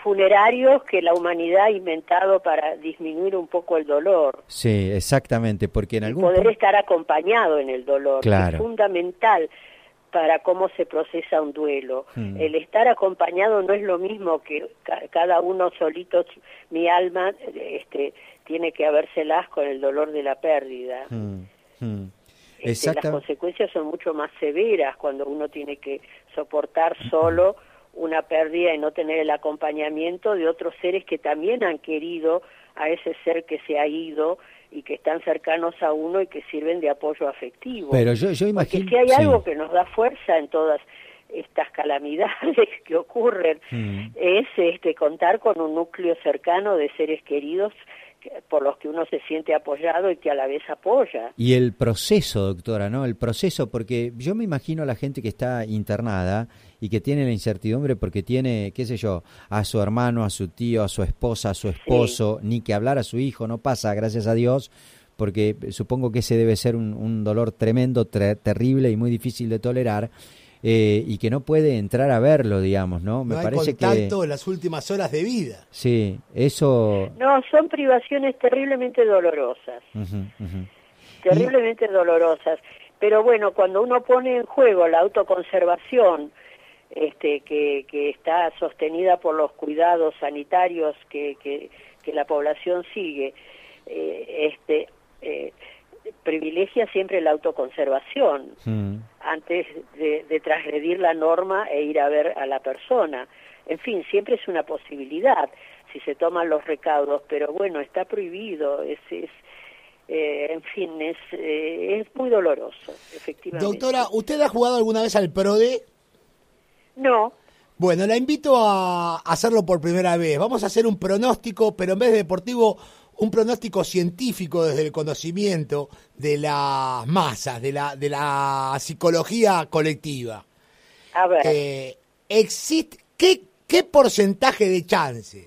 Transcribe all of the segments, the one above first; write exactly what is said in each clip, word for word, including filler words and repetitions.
funerarios que la humanidad ha inventado para disminuir un poco el dolor. Sí, exactamente, porque en y algún poder punto... estar acompañado en el dolor, Claro. que es fundamental para cómo se procesa un duelo. Mm. El estar acompañado no es lo mismo que ca cada uno solito, mi alma este, tiene que habérselas con el dolor de la pérdida. Mm. Mm. Este, las consecuencias son mucho más severas cuando uno tiene que soportar solo una pérdida y no tener el acompañamiento de otros seres que también han querido a ese ser que se ha ido y que están cercanos a uno y que sirven de apoyo afectivo. Pero yo, yo imagino... Porque si hay sí. algo que nos da fuerza en todas estas calamidades que ocurren, mm. es este contar con un núcleo cercano de seres queridos por los que uno se siente apoyado y que a la vez apoya. Y el proceso, doctora, ¿no? El proceso, porque yo me imagino a la gente que está internada y que tiene la incertidumbre porque tiene, qué sé yo, a su hermano, a su tío, a su esposa, a su esposo, sí. Ni que hablar a su hijo, no pasa, gracias a Dios, porque supongo que ese debe ser un, un dolor tremendo, ter terrible y muy difícil de tolerar. Eh, y que no puede entrar a verlo, digamos, ¿no? Me no hay parece contacto que en las últimas horas de vida. Sí, eso... No, son privaciones terriblemente dolorosas, uh-huh, uh-huh. terriblemente y... dolorosas. Pero bueno, cuando uno pone en juego la autoconservación, este, que, que está sostenida por los cuidados sanitarios que, que, que la población sigue, eh, este... Eh, privilegia siempre la autoconservación mm. antes de, de transgredir la norma e ir a ver a la persona. En fin, siempre es una posibilidad si se toman los recaudos, pero bueno, está prohibido, es, es eh, en fin, es, eh, es muy doloroso, efectivamente. Doctora, ¿usted ha jugado alguna vez al PRODE? No. Bueno, la invito a hacerlo por primera vez. Vamos a hacer un pronóstico, pero en vez de deportivo, un pronóstico científico desde el conocimiento de las masas, de la, de la psicología colectiva. A ver. Eh, existe, ¿qué, ¿Qué porcentaje de chance?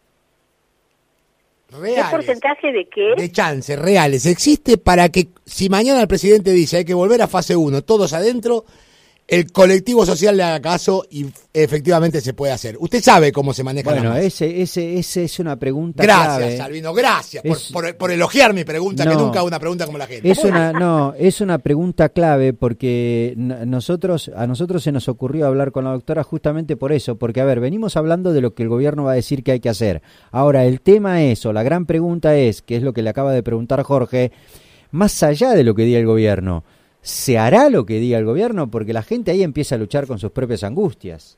Reales, ¿Qué porcentaje de qué? De chance, reales. Existe para que, si mañana el presidente dice hay que volver a fase uno, todos adentro, el colectivo social le haga caso y efectivamente se puede hacer. Usted sabe cómo se maneja la masa. Bueno, ese, ese, ese es una pregunta gracias, clave. Salvino, gracias es, por, por, por elogiar mi pregunta, no, que nunca hago una pregunta como la gente. Es una, no, es una pregunta clave porque nosotros, a nosotros se nos ocurrió hablar con la doctora justamente por eso, porque a ver, venimos hablando de lo que el gobierno va a decir que hay que hacer. Ahora, el tema es, o la gran pregunta es, que es lo que le acaba de preguntar Jorge, más allá de lo que diga el gobierno, ¿se hará lo que diga el gobierno? Porque la gente ahí empieza a luchar con sus propias angustias.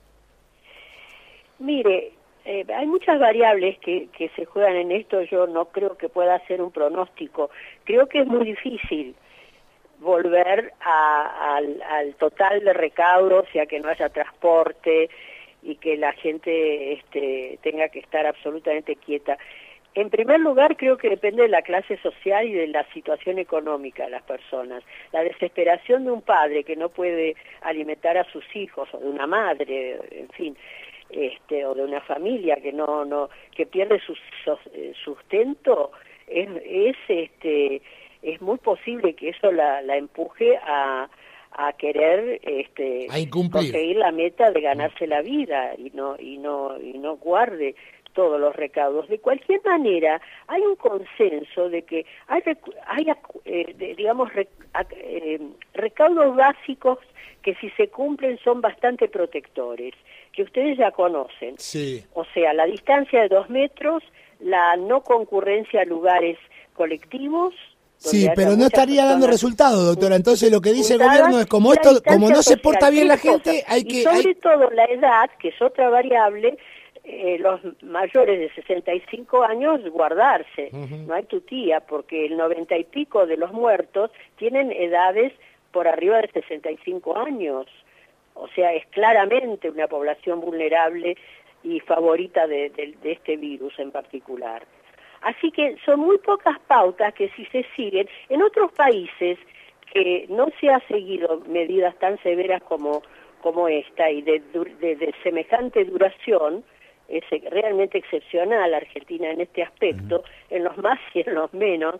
Mire, eh, hay muchas variables que, que se juegan en esto. Yo no creo que pueda hacer un pronóstico. Creo que es muy difícil volver a, al, al total de recaudos, ya que no haya transporte y que la gente este, tenga que estar absolutamente quieta. En primer lugar, creo que depende de la clase social y de la situación económica de las personas. La desesperación de un padre que no puede alimentar a sus hijos, o de una madre, en fin, este, o de una familia que no, no, que pierde su sustento, es, es, este, es muy posible que eso la, la empuje a, a querer, este, a incumplir, conseguir la meta de ganarse la vida y no, y no, y no guarde todos los recaudos. De cualquier manera, hay un consenso de que hay, hay eh, de, digamos, rec, eh, recaudos básicos que si se cumplen son bastante protectores, que ustedes ya conocen. Sí. O sea, la distancia de dos metros, la no concurrencia a lugares colectivos. Sí, pero no estaría dando resultado, doctora. Entonces lo que dice el gobierno es como esto, como no se porta bien la gente, hay que... Y sobre hay... todo la edad, que es otra variable. Eh, los mayores de sesenta y cinco años guardarse, uh-huh. No hay tutía, porque el noventa y pico de los muertos tienen edades por arriba de sesenta y cinco años, o sea, es claramente una población vulnerable y favorita de, de, de este virus en particular. Así que son muy pocas pautas que si se siguen, en otros países que no se ha seguido medidas tan severas como, como esta y de, de, de semejante duración, es realmente excepcional Argentina en este aspecto, uh-huh. En los más y en los menos,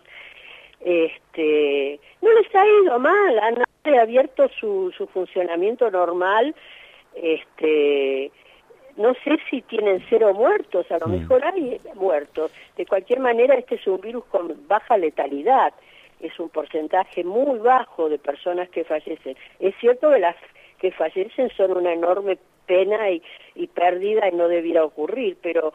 este, no les ha ido mal, han reabierto su, su funcionamiento normal, este, no sé si tienen cero muertos, a lo Mm. mejor hay muertos. De cualquier manera, este es un virus con baja letalidad. Es un porcentaje muy bajo de personas que fallecen. Es cierto que las que fallecen son una enorme pena y, y pérdida y no debiera ocurrir, pero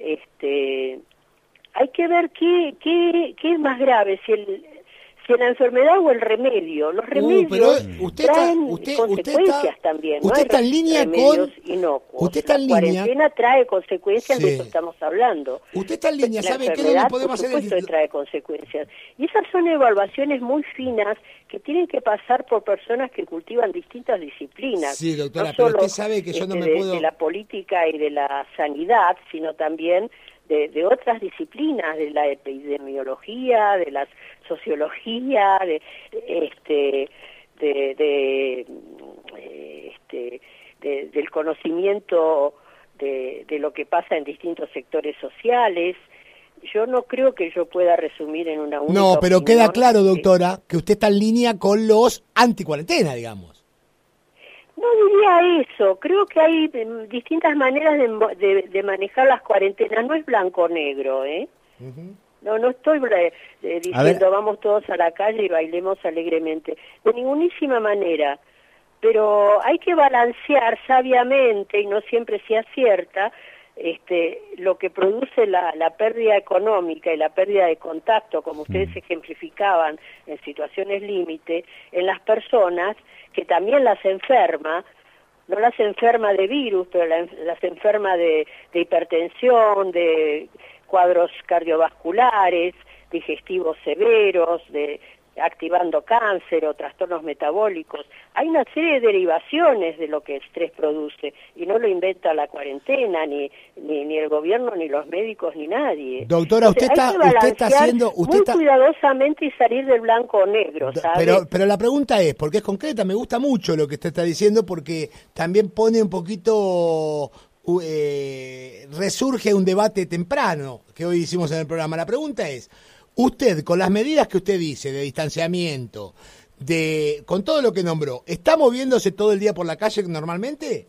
este hay que ver qué, qué, qué es más grave, si el si la enfermedad o el remedio. Los remedios Uh, pero usted está- traen usted- consecuencias usted está- también. usted no está hay en línea remedios con- inocuos. usted está en La línea- cuarentena trae consecuencias, Sí. de eso estamos hablando. Usted está en línea, La ¿sabe qué es enfermedad, donde podemos por hacer supuesto, el... que trae consecuencias. Y esas son evaluaciones muy finas que tienen que pasar por personas que cultivan distintas disciplinas. Sí, doctora, no pero solo, usted sabe que yo no este, me de- puedo- de la política y de la sanidad, sino también de, de otras disciplinas, de la epidemiología, de la sociología, de este de, de, eh, este, de- del conocimiento de, de lo que pasa en distintos sectores sociales. Yo no creo que yo pueda resumir en una única No, pero opinión. queda claro, Eh, doctora, que usted está en línea con los anticuarentena, digamos. No diría eso, creo que hay em, distintas maneras de, mo- de, de manejar las cuarentenas, no es blanco o negro, ¿eh? No, no estoy eh, eh, A ver. diciendo vamos todos a la calle y bailemos alegremente, de ningunísima manera, pero hay que balancear sabiamente, y no siempre se acierta, este, lo que produce la, la pérdida económica y la pérdida de contacto, como ustedes ejemplificaban en situaciones límite, en las personas que también las enferma, no las enferma de virus, pero la- las enferma de, de hipertensión, de cuadros cardiovasculares, digestivos severos, de activando cáncer o trastornos metabólicos. Hay una serie de derivaciones de lo que el estrés produce y no lo inventa la cuarentena, ni, ni, ni el gobierno, ni los médicos, ni nadie. Doctora, usted Entonces, hay está- que usted está balancear haciendo- usted muy está- cuidadosamente y salir del blanco o negro, ¿sabe? Pero, pero la pregunta es, porque es concreta, me gusta mucho lo que usted está diciendo, porque también pone un poquito, uh, eh, resurge un debate temprano que hoy hicimos en el programa. La pregunta es, usted, con las medidas que usted dice de distanciamiento, de con todo lo que nombró, ¿está moviéndose todo el día por la calle normalmente?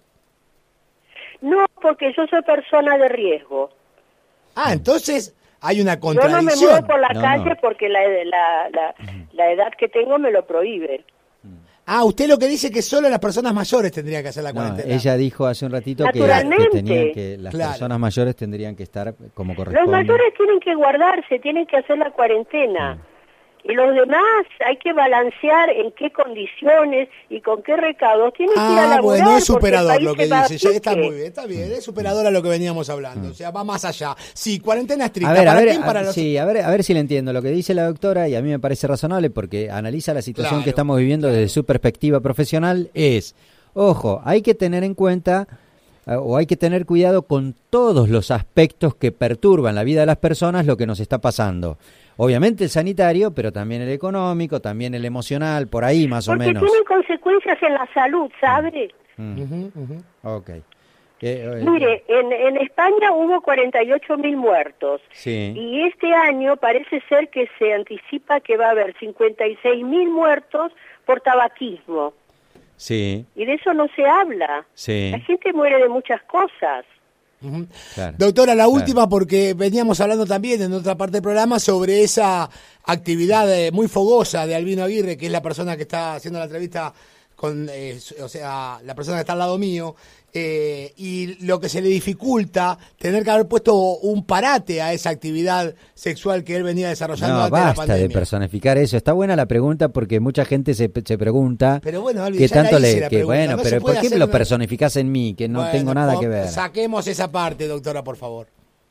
No, porque yo soy persona de riesgo. Ah, entonces hay una Yo no me contradicción. muevo por la No, calle no. porque la, la, la, la edad que tengo me lo prohíbe. Ah, usted lo que dice es que solo las personas mayores tendrían que hacer la No, cuarentena. ella dijo hace un ratito que, que Naturalmente. tenían que las Claro. personas mayores tendrían que estar como Los corresponde. mayores tienen que guardarse, tienen que hacer la cuarentena. Y los demás hay que balancear en qué condiciones y con qué recaudos tienen que ir a Ah, laburar. bueno, es porque el superador país lo que se va a dice. Ya está pique. muy bien, está bien, es superador a lo que veníamos hablando. O sea, va más allá. Sí, cuarentena estricta. A ver, a ¿Para ver, quién? a- Para los... sí, a ver, a ver si le entiendo lo que dice la doctora y a mí me parece razonable porque analiza la situación Claro, que estamos viviendo desde su perspectiva profesional. Es, ojo, hay que tener en cuenta eh, o hay que tener cuidado con todos los aspectos que perturban la vida de las personas, lo que nos está pasando. Obviamente el sanitario, pero también el económico, también el emocional, por ahí más o Porque menos. tienen consecuencias en la salud, ¿sabe? Mm, Ujú, ujú. ok. Eh, eh, Mire, en, en España hubo cuarenta y ocho mil muertos. Sí. Y este año parece ser que se anticipa que va a haber cincuenta y seis mil muertos por tabaquismo. Sí, Y de eso no se habla. sí, La gente muere de muchas cosas. Ujú. claro. Doctora, la Claro. última, porque veníamos hablando también en otra parte del programa sobre esa actividad eh, muy fogosa de Albino Aguirre, que es la persona que está haciendo la entrevista con, eh, o sea, la persona que está al lado mío, eh, y lo que se le dificulta tener que haber puesto un parate a esa actividad sexual que él venía desarrollando No, antes de la basta de pandemia. personificar eso. Está buena la pregunta porque mucha gente se, se pregunta Pero bueno, Albi, que ya la tanto hice le la que pregunta, bueno, no se pero puede ¿por qué hacer me lo una- personificás en mí que no Bueno, tengo nada po- que ver? Saquemos esa parte, doctora, por favor.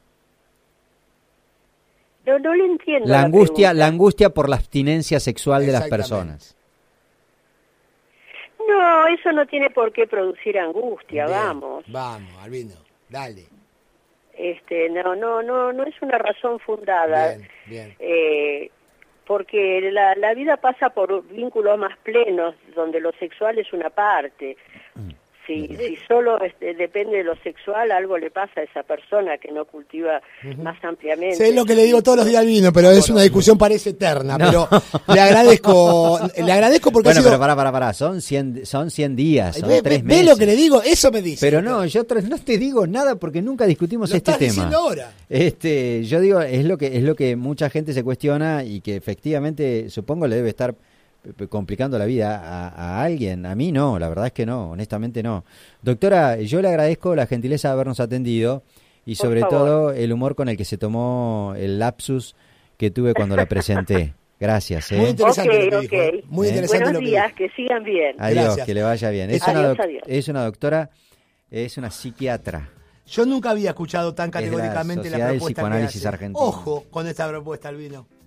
No, no le entiendo. La la angustia, pregunta. la angustia por la abstinencia sexual de las Exactamente. personas. No, eso no tiene por qué producir angustia, Bien, vamos. Vamos, Albino, dale. Este, no, no, no, no es una razón fundada. Bien, bien. Eh, porque la, la vida pasa por vínculos más plenos, donde lo sexual es una parte. Si, si solo este, depende de lo sexual, algo le pasa a esa persona que no cultiva uh-huh. más ampliamente. Sí, es lo que le digo todos los días al vino, pero es una discusión parece eterna. No. Pero le agradezco, le agradezco porque bueno, ha sido... pero pará, pará, pará, son cien, son cien días, son ve, tres ve, meses. Ve lo que le digo, eso me dice. Pero no, yo no te digo nada porque nunca discutimos lo este estás tema. Diciendo ahora. Este, yo digo, es lo que es lo que mucha gente se cuestiona y que efectivamente supongo le debe estar complicando la vida a, a alguien. A mí no, la verdad es que no, honestamente no. Doctora, yo le agradezco la gentileza de habernos atendido y sobre todo el humor con el que se tomó el lapsus que tuve cuando la presenté. Gracias. ¿eh? Muy interesante okay, lo que okay. dijo. Muy ¿Eh? interesante Buenos lo que días, dijo. que sigan bien. Adiós, Gracias. que le vaya bien. Es, adiós, una, adiós. es una doctora, es una psiquiatra. Yo nunca había escuchado tan categóricamente es la, la propuesta Sociedad del Psicoanálisis que hace. Argentino. Ojo con esta propuesta, Albino.